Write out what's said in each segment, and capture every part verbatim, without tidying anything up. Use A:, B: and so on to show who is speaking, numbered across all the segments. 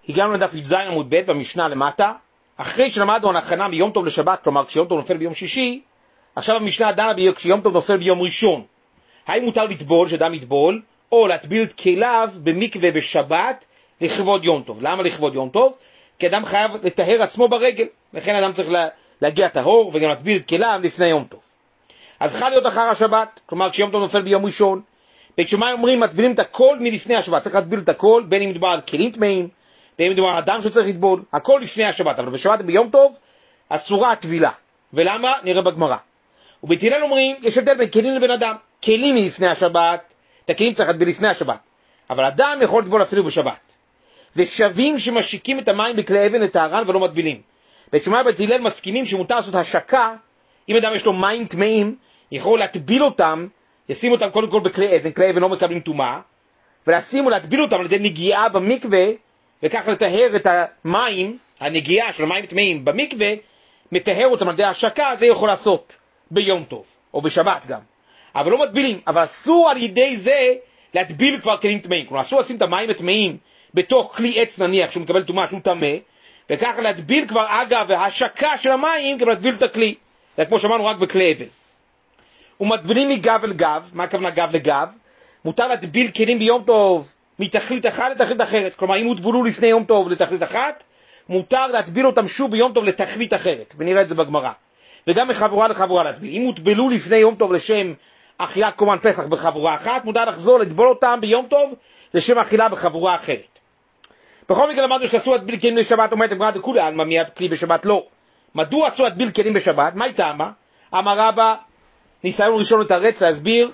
A: הגענו לדף י"ז עמוד ב' במשנה למטה, אחרי שלמדנו על הכנה מיום טוב לשבת, כלומר כשיום טוב נופל ביום שישי, עכשיו המשנה דנה כשיום טוב נופל ביום ראשון. האם מותר לטבול, שאדם יטבול, או להטביל את כליו במקווה בשבת לכבוד יום טוב? למה לכבוד יום טוב? כי אדם חייב לטהר עצמו ברגל, לכן אדם צריך לה, להגיע טהור וגם להטביל את כליו לפני יום טוב. אז חייב להיות אחר השבת, כלומר כשיום טוב נופל ביום ראשון, וכשמה אומרים מטבילים את הכל מלפני השבת, צריך להטביל את הכל, בין אם מדובר על כלים טמאים, בין אם מדובר על אדם שצריך לטבול, הכל לפני השבת, אבל בשבת ביום טוב אסורה הטבילה. ולמה? נראה בגמרא. ובית הלל אומרים, יש הבדל בין כלים לבין אדם. כלים מלפני השבת, את הכלים צריך להטביל לפני השבת, אבל אדם יכול לטבול אפילו בשבת. ושבים שמשיקים את המים בכלי אבן לטהרן ולא מטבילים. בית שמאי ובית הלל מסכימים שמותר לעשות השקה, אם אדם יש לו מים טמאים, יכול להטביל אותם, ישים אותם קודם כל בכלי אבן, כלי אבן לא מקבלים טומאה, ולשים ולהטביל אותם על ידי נגיעה במקווה, וכך לטהר את המים, הנגיעה של המים טמאים במקווה, מטהר אותם על ידי השקה, זה יכול לעשות ביום טוב, או בשבת גם. אבל לא מטבילים, אבל אסור על ידי זה להטביל כבר כלים טמאים. כלומר, אסור לשים את המים הטמאים בתוך כלי עץ נניח, שהוא מקבל טומאה, שהוא טמא, וכך להטביל כבר אגב ההשקה של המים, כדי להטביל את הכלי. זה כמו שאמרנו רק בכלי אבן. ומטבילים מגב אל גב, מה הכוונה גב לגב? מותר להטביל כלים ביום טוב מתכלית אחת לתכלית אחרת. כלומר, אם הוטבלו לפני יום טוב לתכלית אחת, מותר להטביל אותם שוב ביום טוב לתכלית אחרת, ונראה את זה בגמרא. וגם מחבורה לחבורה להטביל. אם הוטבלו לפני יום טוב לשם אכילת קורבן פסח בחבורה אחת, מותר לחזור לטבול אותם ביום טוב לשם אכילה בחבורה אחרת. בכל מקרה למדנו שאסור להטביל כלים בשבת, אומרת הגמרא דכולי עלמא מי כלי בשבת לא. מדוע אסור להטביל כלים בשבת? מה הייתה מה? אמר רבא, ניסיון ראשון לתרץ להסביר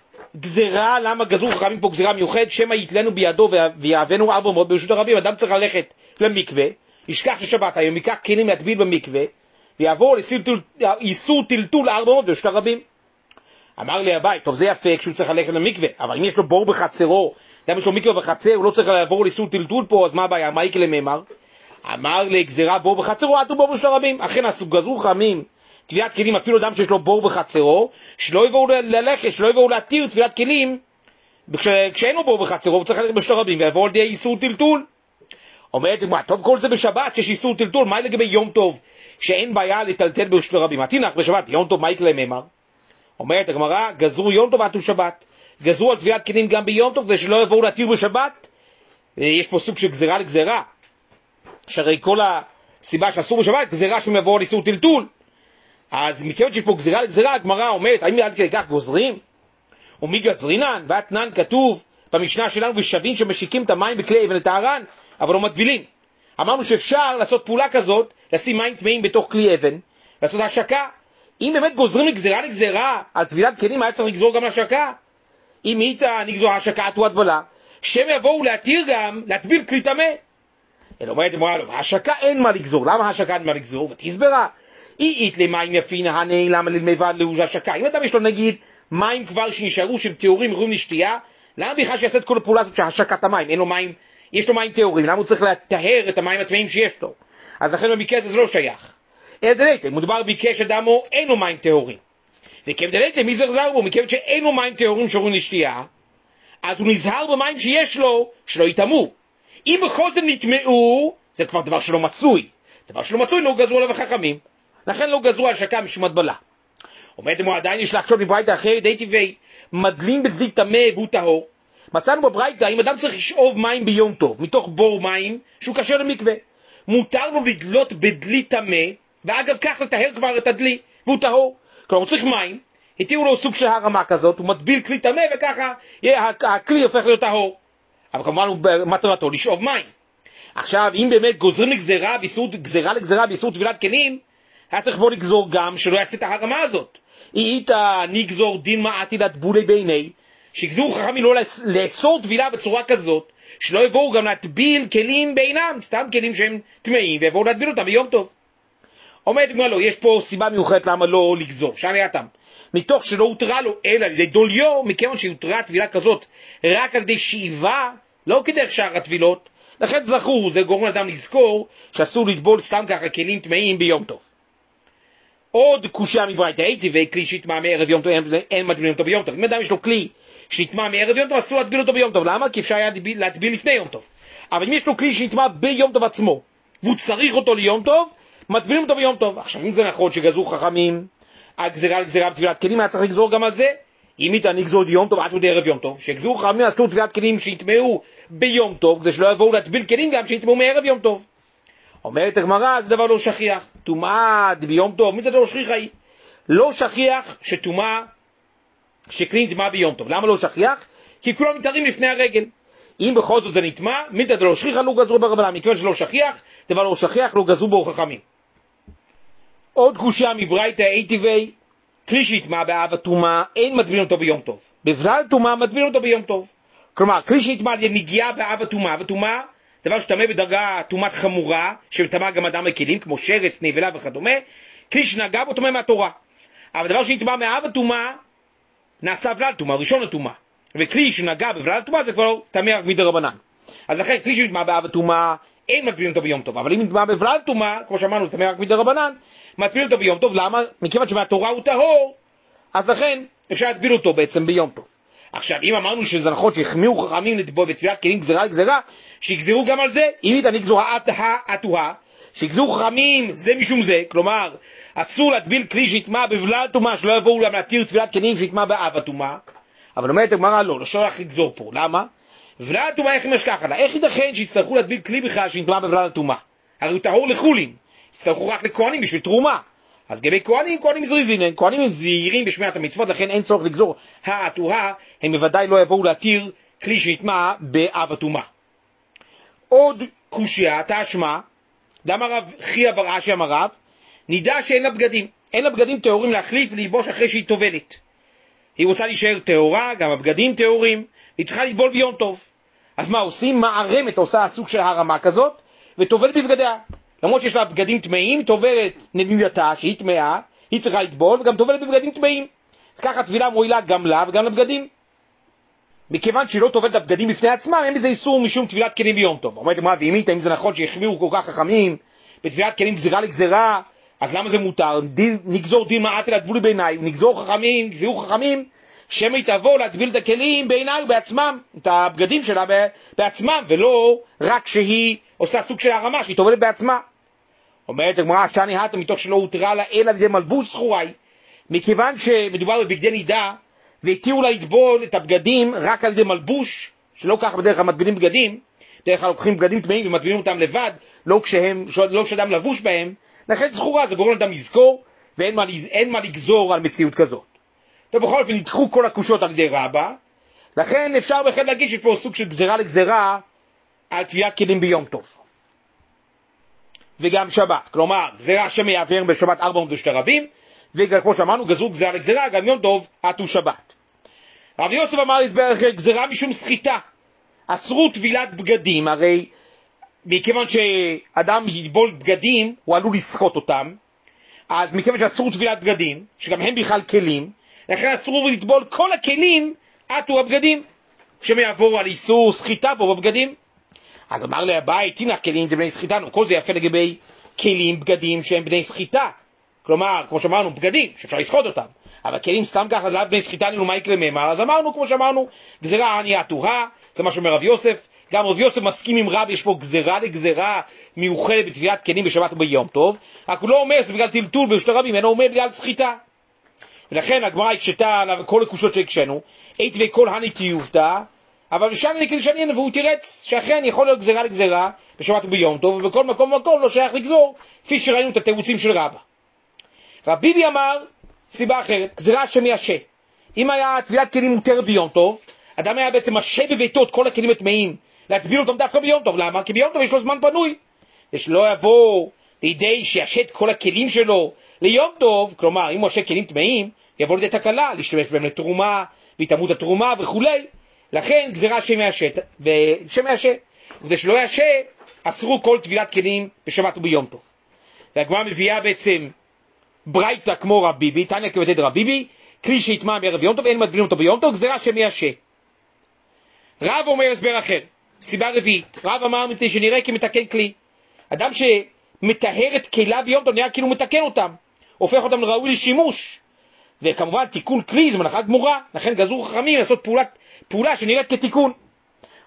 A: גזרה, למה גזרו חכמים פה גזרה מיוחד, שמא יתלנו בידו ויעבנו ארבע מאות ברשות הרבים. אדם צריך ללכת למקווה, ישכח ששבת היום, ייקח כלים להטביל במקווה, ויעבור לאיסור טלטול ארבע מאות ברשות הרבים. אמר לי הבית, טוב זה יפה כשהוא צריך ללכת למקווה, אבל אם יש לו בור בחצרו, אדם יש לו מקווה בחצר, הוא לא צריך לעבור לאיסור טלטול פה, אז מה הבעיה? מה יקרה למאמר? אמר לי גזרה בור בחצרו, עטו בור ברשות הרבים. אכן גזרו חכמים טבילת כלים, אפילו אדם שיש לו בור בחצרו, שלא יבואו ללכת, שלא יבואו להתיר טבילת כלים, כש, כשאין לו בור בחצרו, הוא צריך ללכת ברשות הרבים, ויעבור על די איסור טלטול. אומרת, מה, טוב כל זה בשבת, שיש איסור טלטול, מה לגבי יום טוב, שאין בעיה לטלטל ברשות הרבים? התינך בשבת, יום טוב, מה יקרה למאמר? אומרת הגמרא, גזרו יום טוב עטו שבת, גזרו על טבילת כלים גם ביום טוב, כדי שלא יבואו להתיר בשבת. יש פה סוג של גזרה לגזרה, שהרי כל הסיבה שאסור בשבת, גזרה שהם יבואו על איסור טלטול. אז מכיוון שיש פה גזירה לגזירה, הגמרא אומרת, האם עד כדי כך גוזרים? ומי גזרינן? ואתנן כתוב במשנה שלנו, ושבים שמשיקים את המים בכלי אבן לטהרן, אבל לא מטבילים. אמרנו שאפשר לעשות פעולה כזאת, לשים מים טמאים בתוך כלי אבן, לעשות השקה. אם באמת גוזרים לגזירה לגזירה, על טבילת כלים היה צריך לגזור גם השקה. אם איתה נגזור השקה עטו הטבלה, שהם יבואו להתיר גם, להטביל כלי טמא. אלא אומרת, השקה אין מה לגזור. למה השקה אין מה לגזור? ותסברה. אית למים יפין הנאי, למה ללמבד להוז השקה? אם אדם יש לו נגיד מים כבר שנשארו של תיאורים ראויים לשתייה, למה בכלל שיעשה את כל הפעולה הזאת של השקת המים? אין לו מים, יש לו מים תיאורים, למה הוא צריך לטהר את המים הטמאים שיש לו? אז לכן במקרה הזה זה לא שייך. אלא דלייטה, מדובר ביקש אדמו, אין לו מים תיאורים. וכם דלייטה, מי זרזר בו? מכיוון שאין לו מים תיאורים שראויים לשתייה, אז הוא נזהר במים שיש לו, שלא יטמאו. אם בכל זאת נטמאו, זה כבר דבר שלא מצוי. דבר שלא מצוי לא גזרו עליו החכמים. לכן לא גזרו השקה משום הטבלה. אומרת לו, עדיין יש להקשות בברייתא אחרת, די טבעי, מדלים בדלי טמא והוא טהור. מצאנו בברייתא, אם אדם צריך לשאוב מים ביום טוב, מתוך בור מים, שהוא כשר למקווה, מותר לו לדלות בדלי טמא, ואגב כך לטהר כבר את הדלי, והוא טהור. כלומר, הוא צריך מים, התירו לו סוג של הרמה כזאת, הוא מטביל כלי טמא, וככה הכלי הופך להיות טהור. אבל כמובן הוא מטרתו לשאוב מים. עכשיו, אם באמת גוזרים לגזרה, גזרה לגזרה באיסור טבילת כלים, היה צריך בוא לגזור גם שלא יעשה את הרמה הזאת. איתה נגזור דין מעטי לטבולי בעיני, שגזרו חכמים לא לאסור טבילה בצורה כזאת, שלא יבואו גם להטביל כלים בעינם, סתם כלים שהם טמאים, ויבואו להטביל אותם ביום טוב. אומרת מה לא, יש פה סיבה מיוחדת למה לא לגזור, שם יאתם. מתוך שלא הותרה לו אלא על ידי דוליו, מכיוון שהותרה טבילה כזאת רק על ידי שאיבה, לא כדרך שאר הטבילות, לכן זכור, זה גורם לאדם לזכור שאסור לטבול סתם ככה כלים טמאים ביום טוב. עוד קושה מברייתא, הייתי וכלי שהתמא מערב יום טוב, אין מטבילים אותו ביום טוב. אם אדם יש לו כלי שהתמא מערב יום טוב, אסור להטביל אותו ביום טוב. למה? כי אפשר היה להטביל לפני יום טוב. אבל אם יש לו כלי שנטמע ביום טוב עצמו, והוא צריך אותו ליום טוב, מטבילים אותו ביום טוב. עכשיו, אם זה נכון שגזרו חכמים, הגזרה על גזרה בטבילת כלים, היה צריך לגזור גם על זה, אם איתה נגזור יום טוב עד עוד ערב יום טוב, שגזרו חכמים עשו טבילת כלים שיטמעו ביום טוב, כדי שלא יבואו להטביל כלים גם שיטמעו מערב יום טוב. אומרת הגמרא, זה דבר לא שכיח, טומאה ביום טוב, מי זה לא שכיח היא? לא שכיח שטומאה, שכלי נטמע ביום טוב. למה לא שכיח? כי כולם מתארים לפני הרגל. אם בכל זאת זה נטמע, מי זה לא שכיח, לא גזרו ברבנן, מכיוון שלא שכיח, דבר לא שכיח, לא גזרו בו חכמים. עוד קושיה מברייתא איתיבי, כלי שהטמע באב הטומאה, אין מטבילים אותו ביום טוב. בבלל טומאה מטבילים אותו ביום טוב. כלומר, כלי שהטמע נגיעה באב הטומאה, וטומאה, דבר שטמא בדרגה טומאת חמורה, שטמא גם אדם לכלים, כמו שרץ, נבלה וכדומה, כלי שנגע בו טמא מהתורה. אבל דבר שנטמע מאב הטומאה, נעשה בלל טומאה, ראשון הטומאה. וכלי שנגע בבלל טומאה זה כבר טמא רק מדרבנן. אז לכן, כלי שנטמע באב הטומאה, אין מטבילים אותו ביום טוב. אבל אם נטמע בבלל טומאה, כמו שאמרנו, זה טמא רק מדרבנן, מטבילים אותו ביום טוב. למה? מכיוון שמהתורה הוא טהור, אז לכן אפשר להטביל אותו בעצם ביום טוב. עכשיו, אם אמרנו שזה נכון שהחמירו חכמים לטבול בטבילת כלים גזרה לגזרה, שיגזרו גם על זה, אם איתה נגזור האטוהה, שיגזרו חכמים זה משום זה, כלומר, אסור להטביל כלי שהטמע בבלל טומאה, שלא יבואו להם להתיר טבילת כלים שהטמע באב הטומאה. אבל אומרת הגמרא לא, לא שולח לגזור פה. למה? בבלל טומאה איך נשכח עליה? איך ייתכן שיצטרכו להטביל כלי בכלל שהטמע בבלל טומאה? הרי הוא טהור לחולין, יצטרכו רק לכהנים בשביל תרומה. אז גבי כהנים, כהנים זריזין, כהנים הם זהירים בשמיעת המצוות, לכן אין צורך לגזור האטוהה, הם בוודאי לא יבואו להתיר כלי שנטמע באב הטומאה. עוד קושיה, תשמע, למה רב חייא בר אשי אמר רב? נדע שאין לה בגדים, אין לה בגדים טהורים להחליף וללבוש אחרי שהיא טובלת. היא רוצה להישאר טהורה, גם הבגדים טהורים, היא צריכה לטבול ביום טוב. אז מה עושים? מערמת עושה סוג של הרמה כזאת, וטובלת בבגדיה. למרות שיש לה בגדים טמאים, טובלת נדידתה שהיא טמאה, היא צריכה לטבול, וגם טובלת בבגדים טמאים. ככה טבילה מועילה גם לה וגם לבגדים. מכיוון שהיא לא טובלת הבגדים בפני עצמם, אין בזה איסור משום טבילת כלים ביום טוב. אומרת מה, ואימית, אם זה נכון שהחמירו כל כך חכמים, בטבילת כלים גזירה לגזירה, אז למה זה מותר? דין, נגזור דין מעט אל הטבולי בעיניי, נגזור חכמים, גזירו חכמים, שמי תבוא להטביל את הכלים בעיניי בעצמם, את הבגדים שלה בעצמם, ולא רק שהיא עושה סוג של הרמה, שהיא טובלת בעצמה. אומרת הגמרא, שאני הטה מתוך שלא הותרה לה אלא על ידי מלבוש זכורי, מכיוון שמדובר בבגדי נידה, והתירו לה לטבול את הבגדים רק על ידי מלבוש, שלא ככה בדרך כלל מטבילים בגדים, בדרך כלל לוקחים בגדים טמאים ומטבילים אותם לבד, לא כשהם, לא כשאדם לבוש בהם, לכן זכורה, זה גורם לאדם לזכור, ואין מה, אין מה לגזור על מציאות כזאת. ובכל אופן נדחו כל הקושות על ידי רבא, לכן אפשר בהחלט להגיד שיש פה סוג של גזירה לגזירה על טבילת כלים ביום טוב. וגם שבת, כלומר, גזירה שמעבר בשבת ארבע מאות ושתי רבים, וכמו שאמרנו, גזרו גזירה לגזירה, גם יום טוב, עטו שבת. רב יוסף אמר הסבר אחר, גזירה משום סחיטה. אסרו טבילת בגדים, הרי מכיוון שאדם יטבול בגדים, הוא עלול לסחוט אותם, אז מכיוון שאסרו טבילת בגדים, שגם הם בכלל כלים, לכן אסרו לטבול כל הכלים, עטו הבגדים, שמעבור על איסור סחיטה פה בבגדים. אז אמר לי הבית, תינח כלים זה בני סחיטה, כל זה יפה לגבי כלים, בגדים שהם בני סחיטה. כלומר, כמו שאמרנו, בגדים, שאפשר לסחוט אותם. אבל כלים סתם ככה, לא בני סחיטה, לנו מה יקרה מהם. אז אמרנו, כמו שאמרנו, גזירה עניה תורה, זה מה שאומר רב יוסף. גם רב יוסף מסכים עם רב, יש פה גזירה לגזירה מיוחדת בטבילת כלים בשבת וביום טוב. רק הוא לא אומר, זה בגלל טלטול בשתי רבים, אינו אומר בגלל סחיטה. ולכן הגמרא הקשתה עליו כל הקושות שהקשנו, עת וכל הנטיובתא, אבל משם נקל שנין, והוא תירץ שאכן יכול להיות גזירה לגזירה בשבת וביום טוב, ובכל מקום ומקום לא שייך לגזור, כפי שראינו את התירוצים של רבא. רב ביבי אמר סיבה אחרת, גזירה שמיישה. אם היה טבילת כלים מותרת ביום טוב, אדם היה בעצם משה בביתו את כל הכלים הטמאים, להטביל אותם דווקא ביום טוב. למה? כי ביום טוב יש לו זמן פנוי. ושלא יבוא לידי שישת את כל הכלים שלו ליום טוב, כלומר, אם הוא ישה כלים טמאים, יבוא לידי תקלה, להשתמש בהם לתרומה, והתאמות התרומה וכו'. לכן גזירה שמיישה, ושמיישה. וכדי שלא ישה, אסרו כל טבילת כלים בשבת וביום טוב. והגמרא מביאה בעצם ברייתא כמו רב ביבי, תניא כבתד רב ביבי, כלי שהטמע בערב יום טוב, אין מטבילים אותו ביום טוב, גזירה שמיישה. רב אומר הסבר אחר, סיבה רביעית, רב אמר מפני שנראה כמתקן כלי. אדם שמטהר את כליו ביום טוב, נראה כאילו מתקן אותם, הופך אותם לראוי לשימוש. וכמובן תיקון כלי זה מלאכה גמורה, לכן גזרו חכמים לעשות פעולה, פעולה שנראית כתיקון.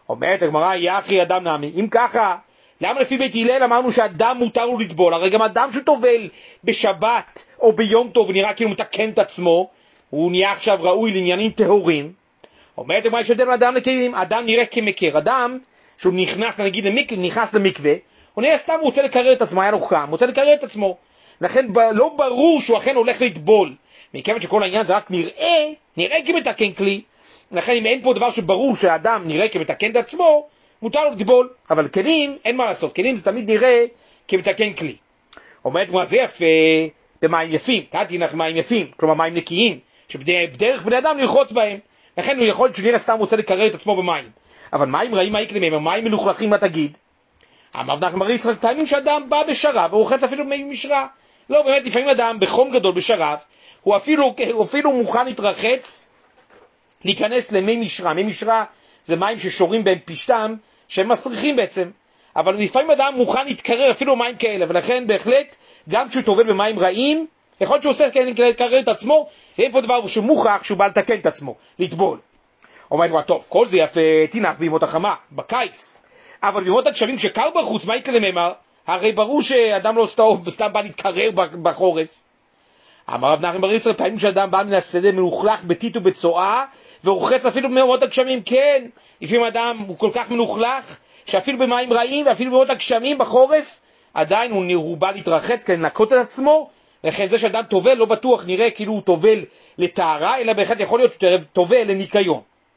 A: אומרת הגמרא, יחי אדם נמי. אם ככה, למה לפי בית הלל אמרנו שאדם מותר לו לטבול? הרי גם אדם שטובל בשבת או ביום טוב ונראה כאילו מתקן את עצמו, הוא נהיה עכשיו ראוי לעניינים טהורים. אומרת הגמרא, יש הבדל בין אדם לכלים. אדם נראה כמקר. אדם שהוא נכנס, נגיד, למקווה, נכנס למקווה, הוא נראה סתם, הוא רוצה לקרר את עצמו, היה לו חם, הוא רוצה לקרר את עצמו. לכן לא ברור שהוא אכן הולך לטבול. מכיוון שכל העניין זה רק נראה, נראה כמתקן כלי. לכן אם אין פה דבר שברור שהאדם נראה כמתקן את עצמו, מותר לו לטבול. אבל כלים, אין מה לעשות. כלים זה תמיד נראה כמתקן כלי. אומרת כמו זה יפה במים יפים. תעתי לך מים יפים, כלומר מים נקיים, שבדרך בני אדם לרחוץ בהם. לכן הוא יכול שנראה סתם רוצה לקרר את עצמו במים. אבל מים רעים, מה יקרה מהם? מים מלוכלכים, מה תגיד? אמר נחמן בר יצחק, פעמים שאדם בא בשרב, הוא רוחץ אפילו מי משרה. לא, באמת, לפעמים אדם בחום גדול בשרב, הוא אפילו, הוא אפילו מוכן להתרחץ, להיכנס למי משרה. מי משרה זה מים ששורים בהם פשטם, שהם מסריחים בעצם. אבל לפעמים אדם מוכן להתקרר אפילו מים כאלה, ולכן בהחלט, גם כשהוא טובל במים רעים, יכול להיות שהוא עושה כאלה לקרר את עצמו, ואין פה דבר שמוכח שהוא בא לתקן את עצמו, לטבול. אומרת לו, טוב, כל זה יפה תינח בימות החמה, בקיץ. אבל בימות הגשמים שקר בחוץ, מה יקרה ממר? הרי ברור שאדם לא סתם בא להתקרר בחורף. אמר רב נחמן בר יצחק, פעמים שאדם בא מן השדה מלוכלך בטיט ובצואה, ורוחץ אפילו בימות הגשמים, כן. לפעמים אדם הוא כל כך מלוכלך, שאפילו במים רעים ואפילו בימות הגשמים בחורף, עדיין הוא, הוא בא להתרחץ כדי לנקות את עצמו, לכן זה שאדם טובל לא בטוח נראה כאילו הוא טובל לטהרה, אלא בהחלט יכול להיות שהוא טובל לניקיון.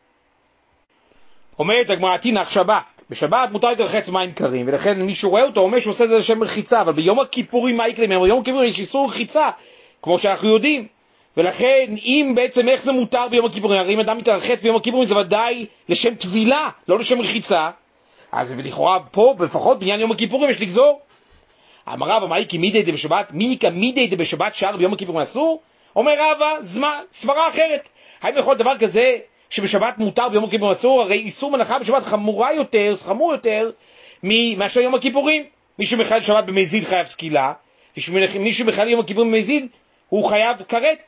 A: אומרת הגמרא, תינח שבת. בשבת מותר להתרחץ מים קרים, ולכן מי שרואה אותו אומר שהוא עושה את זה לשם רחיצה, אבל ביום הכיפורים מה יקרה? ביום הכיפורים יש איסור רחיצה, כמו שאנחנו יודעים. ולכן אם בעצם איך זה מותר ביום הכיפורים, הרי אם אדם מתרחץ ביום הכיפורים זה ודאי לשם טבילה, לא לשם רחיצה. אז לכאורה פה, לפחות בעניין יום הכיפורים יש לגזור. אמר רבא, מה יקי מידי דה בשבת? מי יקי מידי דה בשבת שער ביום הכיפורים אסור? אומר רבא, סברה אחרת. האם יכול דבר כזה שבשבת מותר ביום הכיפורים אסור? הרי איסור מלאכה בשבת חמורה יותר, חמור יותר מאשר יום הכיפורים. מי שמחלל שבת במזיד חייב סקילה, מי שמחלל יום הכיפורים במזיד הוא חייב כרת.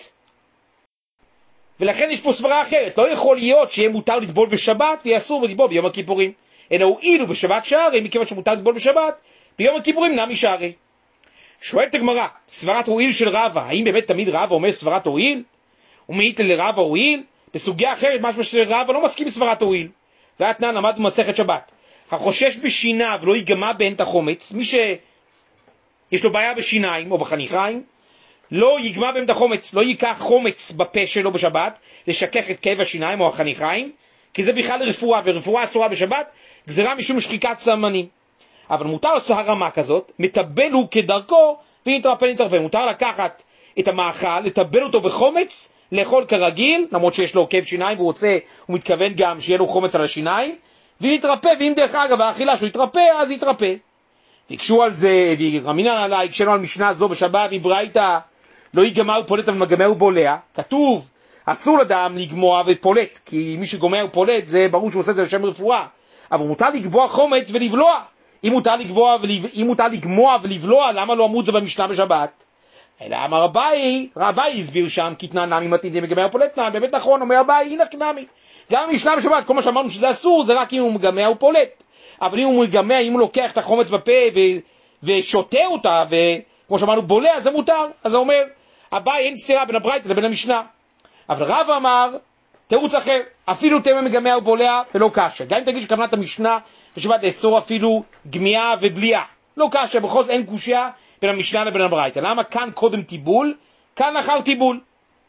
A: ולכן יש פה סברה אחרת. לא יכול להיות שיהיה מותר לטבול בשבת ויהיה אסור לטבול ביום הכיפורים. אלא הוא אילו בשבת שערי, מכיוון שמותר לטבול בשבת, ביום הכיפורים נמי שערי. שואלת הגמרא, סברת הועיל של רבא, האם באמת תמיד רבא אומר סברת הועיל? ומעיט לרבא הועיל? בסוגיה אחרת, משהו שרבא לא מסכים בסברת הועיל. ואתנן למד במסכת שבת. החושש בשיניו לא ייגמע בהן את החומץ, מי שיש לו בעיה בשיניים או בחניכיים, לא יגמע בהן את החומץ, לא ייקח חומץ בפה שלו בשבת, לשכך את כאב השיניים או החניכיים, כי זה בכלל רפואה, ורפואה אסורה בשבת, גזרה משום שחיקת סמנים. אבל מותר לעשות הרמה כזאת, מטבל הוא כדרכו, ואם תרפא נתרפא. מותר לקחת את המאכל, לטבל אותו בחומץ, לאכול כרגיל, למרות שיש לו עוקב שיניים, והוא רוצה, הוא מתכוון גם שיהיה לו חומץ על השיניים, ויתרפא, ואם דרך אגב האכילה שהוא יתרפא, אז יתרפא. ויקשו על זה, ורמינן עליי, הקשנו על משנה זו בשבת, מברייתא, לא יגמע ופולט, אבל מגמע ובולע. כתוב, אסור לאדם לגמוע ופולט, כי מי שגומע ופולט, זה ברור שהוא עושה את זה לשם רפואה. אבל מותר לגבוע חומץ ולבלוע. אם מותר לגבוע ולב... אם מותר לגמוע ולבלוע, למה לא אמרו את זה במשנה בשבת? אלא אמר רביי, רביי הסביר שם, כתנן נמי מתאים מגמע ופולט נמי, באמת נכון, אומר רביי, הנה כנמי. גם במשנה בשבת, כל מה שאמרנו שזה אסור, זה רק אם הוא מגמע ופולט. אבל אם הוא מגמע, אם הוא לוקח את החומץ בפה ו... ושותה אותה, וכמו שאמרנו בולע, זה מותר. אז הוא אומר, רביי, אין סתירה בין הברייתא לבין המשנה. אבל רב אמר, תירוץ אחר, אפילו תמה מגמע ובולע ולא קשה. גם אם תגיד שכוונת המשנה בשבת לאסור אפילו גמיעה ובליעה. לא קשה, בכל זאת אין קושיה בין המשנה לבין הברייתא. למה כאן קודם טיבול, כאן אחר טיבול?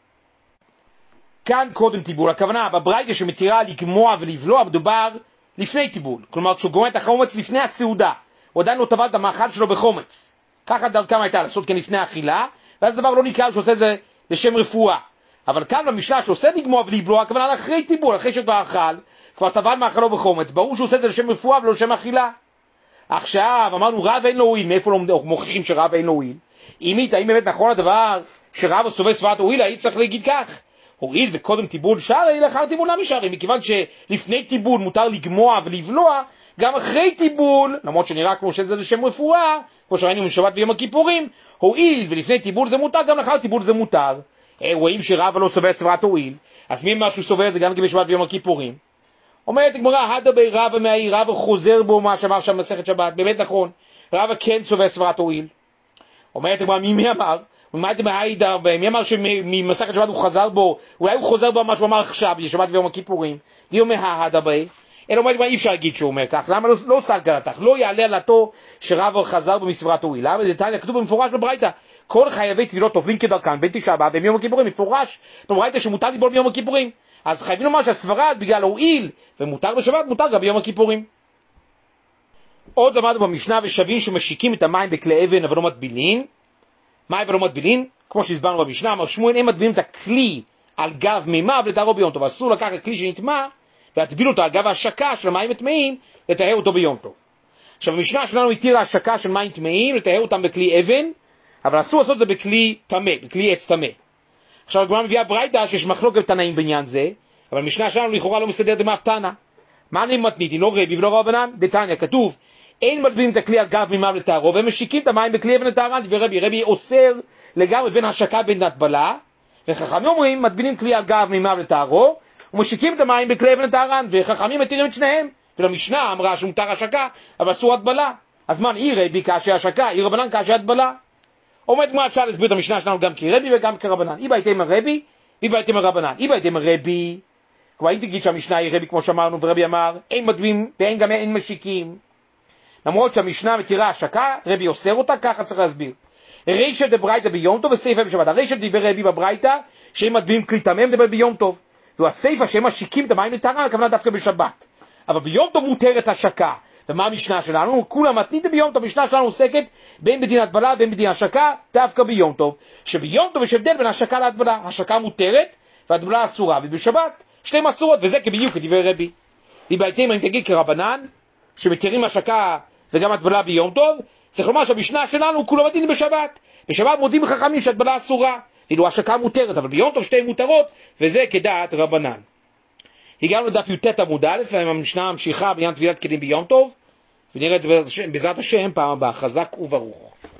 A: כאן קודם טיבול. הכוונה, בברייתא שמתירה לגמוע ולבלוע, מדובר לפני טיבול. כלומר, כשהוא גומע את החומץ לפני הסעודה, הוא עדיין לא טבל את המאכל שלו בחומץ. ככה דרכם הייתה לעשות כאן לפני האכילה, ואז דבר לא נקרא שעושה זה לשם רפואה. אבל כאן במשנה שעושה לגמוע ולבלוע, הכוונה אחרי טיבול, אחרי שכבר אכל, כבר טבל מאכלו בחומץ, ברור שהוא עושה את זה לשם רפואה ולא לשם אכילה. עכשיו, אמרנו רב אין לו הועיל, מאיפה לא מוכיחים שרב אין לו הועיל? אם האם באמת נכון הדבר שרב הסובב סברת הועיל, היית צריך להגיד כך, הועיל וקודם טיבול שערי, לאחר טיבול נמי שערי, מכיוון שלפני טיבול מותר לגמוע ולבלוע, גם אחרי טיבול, למרות שנראה כמו שזה לשם רפואה, כמו שראינו בשבת ויום הכיפורים, הועיל ולפני טיבול זה מותר, גם לאחר טיבול זה מותר. רואים שרב לא סובר את סברת הועיל, אז מי מה שהוא סובר את זה גם בשבת ויום הכיפורים? אומרת הגמרא, הדה בי רבא מהעיר, רבא חוזר בו מה שאמר שם מסכת שבת, באמת נכון, רבא כן סובר סברת הועיל. אומרת הגמרא, מי אמר? מי אמר שממסכת שבת הוא חזר בו, אולי הוא חוזר בו מה שהוא אמר עכשיו, בשבת ויום הכיפורים, די אומר הדה בי, אלא אומרת, אי אפשר להגיד שהוא אומר כך, למה לא, לא סל קרתך, לא יעלה על דעתו שרבא חזר בו מסברת הועיל, למה זה תניא כתוב במפורש בברייתא, כל חייבי טבילות טובלים כדרכם, בין תשעה באב ביום הכיפורים, מפורש בברייתא שמותר לטבול ביום הכיפורים, אז חייבים לומר שהסברה בגלל הועיל ומותר בשבת, מותר גם ביום הכיפורים. עוד למדנו במשנה ושבים שמשיקים את המים בכלי אבן אבל לא מטבילין. מים ולא מטבילין, כמו שהסברנו במשנה, אמר שמואל, הם מטבילים את הכלי על גב מימיו לטהרו ביום טוב. אסור לקחת כלי שנטמע ולהטביל אותו על גב ההשקה של המים הטמאים לטהר אותו ביום טוב. עכשיו במשנה שלנו התירה השקה של מים טמאים לטהר אותם בכלי אבן, אבל אסור לעשות את זה בכלי טמא, בכלי עץ טמא. עכשיו הגמרא מביאה ברייתא שיש מחלוקת תנאים בעניין זה, אבל המשנה שלנו לכאורה לא מסדר דמאף תנא. מה אני מתניתי? לא רבי ולא רבנן, דתניא כתוב, אין מטבילים את הכלי על גב מימיו לטהרו, והם משיקים את המים בכלי אבן לטהרן, ורבי, רבי אוסר לגמרי בין השקה בין הטבלה, וחכמים אומרים, מטבילים כלי על גב מימיו לטהרו, ומשיקים את המים בכלי אבן לטהרן, וחכמים מתירים את שניהם. ולמשנה אמרה שמותר השקה, אבל אסור הטבלה. אז מה, אי רבי כאשר השקה, אי רבנן כאשר הטבלה. אומרת מה אפשר להסביר את המשנה שלנו גם כרבי וגם כרבנן. אי בהייתם רבי, אי בהייתם רבנן. אי בהייתם רבי, כבר אם תגיד שהמשנה היא רבי כמו שאמרנו, ורבי אמר, אין מטבילים ואין גם אין משיקים. למרות שהמשנה מתירה השקה, רבי אוסר אותה, ככה צריך להסביר. רישא דברייתא ביום טוב וסייפא בשבת. הרישא דיבר רבי בברייתא, שהם מטבילים כלי טמא, מדבר ביום טוב. והסייפא שהם משיקים את המים לטהרן, הכוונה דווקא בשבת. אבל ביום טוב מותרת השקה. ומה המשנה שלנו? כולם מתניתים ביום טוב. המשנה שלנו עוסקת בין בדין הטבלה ובין בדין השקה, דווקא ביום טוב. שביום טוב יש הבדל בין השקה להטבלה. השקה מותרת והטבלה אסורה, ובשבת שתיהן אסורות, וזה כבדיוק כדברי רבי. ובהייתם אם תגיד כרבנן, שמתירים השקה וגם הטבלה ביום טוב, צריך לומר שהמשנה שלנו כולם מתניתים בשבת. בשבת מודים חכמים שהטבלה אסורה, ואילו השקה מותרת, אבל ביום טוב שתיהן מותרות, וזה כדעת רבנן. הגענו לדף י"ט עמוד א', והמשנה ממשיכה בעניין טבילת כלים ביום טוב, ונראה את זה בעזרת השם פעם הבאה. חזק וברוך.